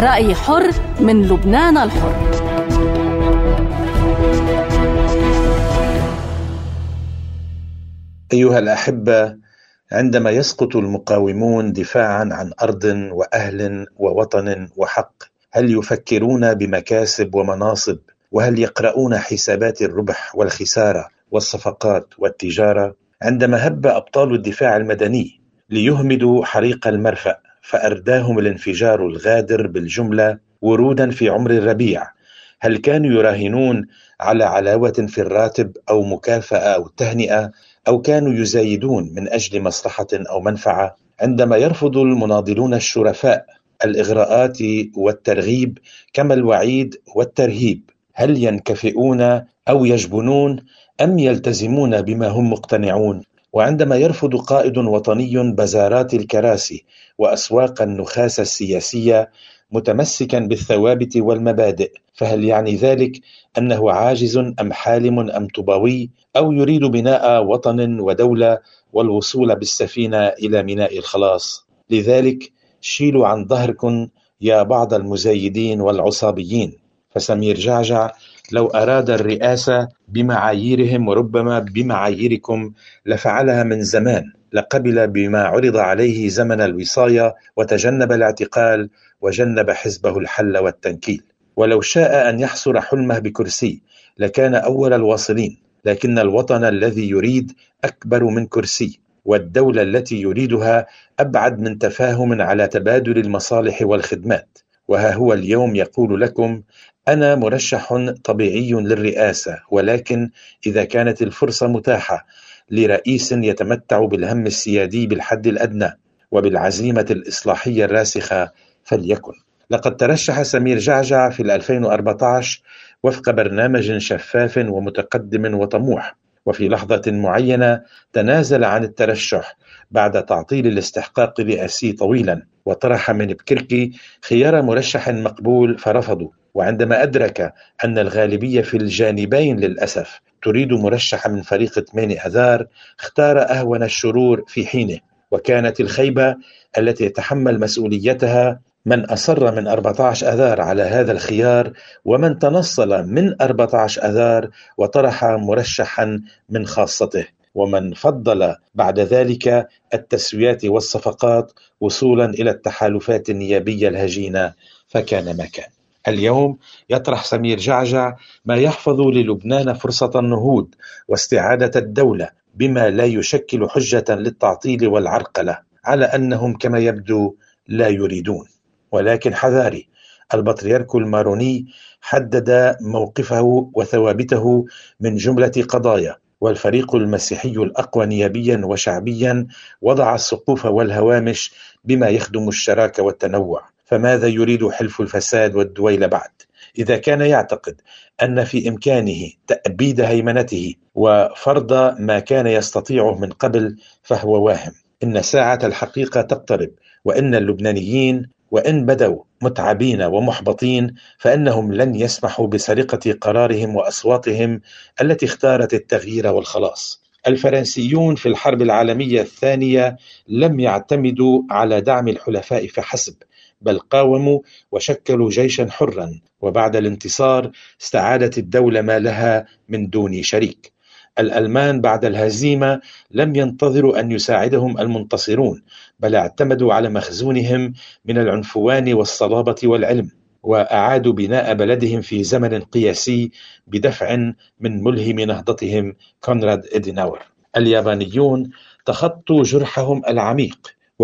رأي حر من لبنان الحر. أيها الأحبة، عندما يسقط المقاومون دفاعا عن أرض وأهل ووطن وحق، هل يفكرون بمكاسب ومناصب؟ وهل يقرؤون حسابات الربح والخسارة والصفقات والتجارة؟ عندما هب أبطال الدفاع المدني ليهمدوا حريق المرفأ فأرداهم الانفجار الغادر بالجملة ورودا في عمر الربيع، هل كانوا يراهنون على علاوة في الراتب أو مكافأة أو تهنئة، أو كانوا يزايدون من أجل مصلحة أو منفعة؟ عندما يرفض المناضلون الشرفاء الإغراءات والترغيب كما الوعيد والترهيب، هل ينكفئون أو يجبنون أم يلتزمون بما هم مقتنعون؟ وعندما يرفض قائد وطني بزارات الكراسي وأسواق النخاسة السياسية متمسكا بالثوابت والمبادئ، فهل يعني ذلك أنه عاجز أم حالم أم طوباوي، أو يريد بناء وطن ودولة والوصول بالسفينة إلى ميناء الخلاص؟ لذلك شيلوا عن ظهركم يا بعض المزايدين والعصابيين، فسمير جعجع لو أراد الرئاسة بمعاييرهم وربما بمعاييركم لفعلها من زمان، لقبل بما عرض عليه زمن الوصاية وتجنب الاعتقال وجنب حزبه الحل والتنكيل. ولو شاء أن يحصر حلمه بكرسي لكان أول الواصلين، لكن الوطن الذي يريد أكبر من كرسي، والدولة التي يريدها أبعد من تفاهم على تبادل المصالح والخدمات. وها هو اليوم يقول لكم: أنا مرشح طبيعي للرئاسة، ولكن إذا كانت الفرصة متاحة لرئيس يتمتع بالهم السيادي بالحد الأدنى وبالعزيمة الإصلاحية الراسخة فليكن. لقد ترشح سمير جعجع في 2014 وفق برنامج شفاف ومتقدم وطموح، وفي لحظة معينة تنازل عن الترشح بعد تعطيل الاستحقاق الرئاسي طويلا، وطرح من بكركي خيار مرشح مقبول فرفضوا. وعندما أدرك أن الغالبية في الجانبين للأسف تريد مرشح من فريق 8 أذار، اختار أهون الشرور في حينه، وكانت الخيبة التي يتحمل مسؤوليتها من أصر من 14 أذار على هذا الخيار، ومن تنصل من 14 أذار وطرح مرشحا من خاصته، ومن فضل بعد ذلك التسويات والصفقات وصولا إلى التحالفات النيابية الهجينة، فكان ما كان. اليوم يطرح سمير جعجع ما يحفظ للبنان فرصة النهوض واستعادة الدولة بما لا يشكل حجة للتعطيل والعرقلة، على أنهم كما يبدو لا يريدون. ولكن حذاري، البطريرك الماروني حدد موقفه وثوابته من جملة قضايا، والفريق المسيحي الأقوى نيابيا وشعبيا وضع السقوف والهوامش بما يخدم الشراكة والتنوع. فماذا يريد حلف الفساد والدويل بعد؟ إذا كان يعتقد أن في إمكانه تأبيد هيمنته وفرض ما كان يستطيعه من قبل فهو واهم. إن ساعة الحقيقة تقترب، وإن اللبنانيين وإن بدوا متعبين ومحبطين فإنهم لن يسمحوا بسرقة قرارهم وأصواتهم التي اختارت التغيير والخلاص. الفرنسيون في الحرب العالمية الثانية لم يعتمدوا على دعم الحلفاء فحسب، بل قاوموا وشكلوا جيشا حرا، وبعد الانتصار استعادت الدولة ما لها من دون شريك. الألمان بعد الهزيمة لم ينتظروا أن يساعدهم المنتصرون، بل اعتمدوا على مخزونهم من العنفوان والصلابة والعلم، وأعادوا بناء بلدهم في زمن قياسي بدفع من ملهم نهضتهم كونراد إديناور. اليابانيون تخطوا جرحهم العميق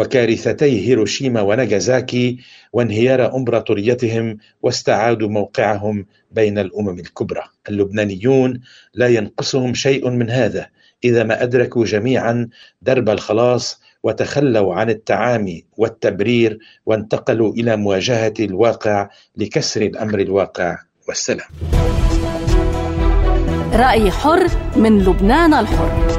وكارثتي هيروشيما وناغازاكي وانهيار إمبراطوريتهم، واستعادوا موقعهم بين الأمم الكبرى. اللبنانيون لا ينقصهم شيء من هذا إذا ما أدركوا جميعا درب الخلاص وتخلوا عن التعامي والتبرير وانتقلوا إلى مواجهة الواقع لكسر الأمر الواقع والسلام. رأي حر من لبنان الحر.